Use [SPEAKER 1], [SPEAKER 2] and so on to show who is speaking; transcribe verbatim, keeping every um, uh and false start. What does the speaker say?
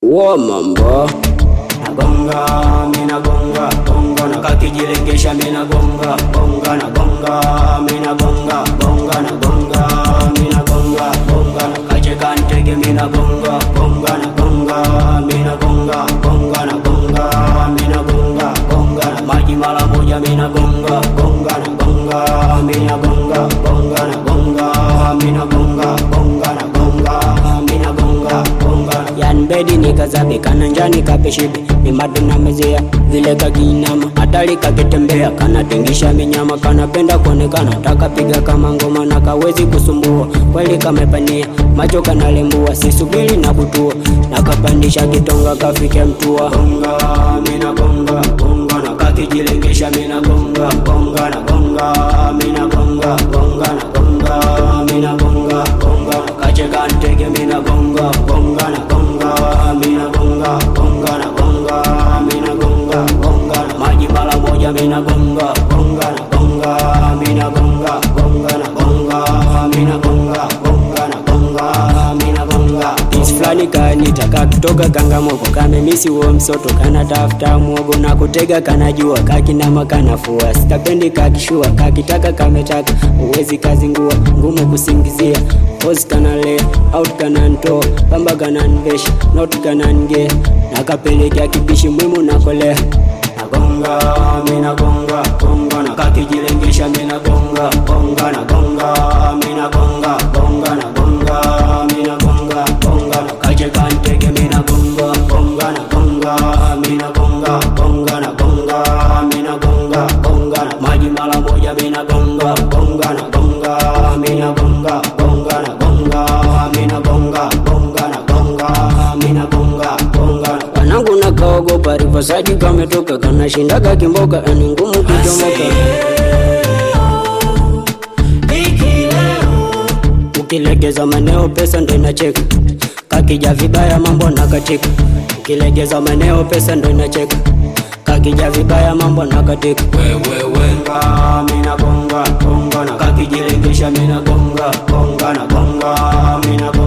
[SPEAKER 1] Wa mambo
[SPEAKER 2] nagonga, mina gonga, gonga na kakijilengesha mina gonga, gonga na gonga, mina gonga, gonga na gonga, mina gonga, gonga na kacheka ntege mina gonga, gonga na gonga, mina gonga, gonga na gonga, mina gonga, gonga na maji mara moja mina gonga, gonga na gonga, mina gonga, gonga na gonga, mina gonga, gonga na gonga, mina gonga, gonga yan bedi nikazabe kana njani kapeshibe ni madu na mezea vile kaginama hatari kakitembea kana tingisha minyama kana penda kuonekana taka piga kama ngoma na kawezi kusumbua kweli kamepania macho kana lembua sisubiri na kutua na kapandisha kitonga kafike mtua gonga mina gonga gonga na kakijilengesha mina gonga gonga na gonga mina gonga gonga na gonga mina gonga gonga kacheka ntege mina gonga gonga na gonga mina gonga gonga na gonga mina gonga gonga na maji mara moja mina gonga gonga na gonga mina gonga gonga na gonga mina gonga gonga na gonga mina gonga This flani kanitaka kutoka kangamoko kame misi uo msoto kana tafuta muogo na kutega kana jua kakinama kana fua sitapendi kakishua kakitaka kametaka uwezi kazi ngua ngumu kusingizia Ozi kana lea, out kana ntoa, pamba kana nvesha, not kana nge nakapelekea kibishi mwimu nakolea nagonga, mina gonga, gonga na kakijilengesha mina gonga, gonga na gonga, mina gonga, gonga na gonga, mina gonga, gonga na kacheka ntege mina gonga, gonga na gonga, mina gonga, gonga na gonga, mina gonga, gonga na maji mara moja mina gonga, gonga na gonga, mina gonga, gonga na gonga, mina gonga, gonga na gonga, mina gonga, gonga wanangu na kaogopa rivasaji kametoka kana shindaga kimboka ani ngumu kuchomoka ukilegeza maneo pesa ndo inacheka kakija vibaya mambo na katika ukilegeza maneo pesa ndo inacheka kakija vibaya mambo na katika wewe wenga mina gonga gonga na kakijilengesha mina gonga gonga na gonga mina gonga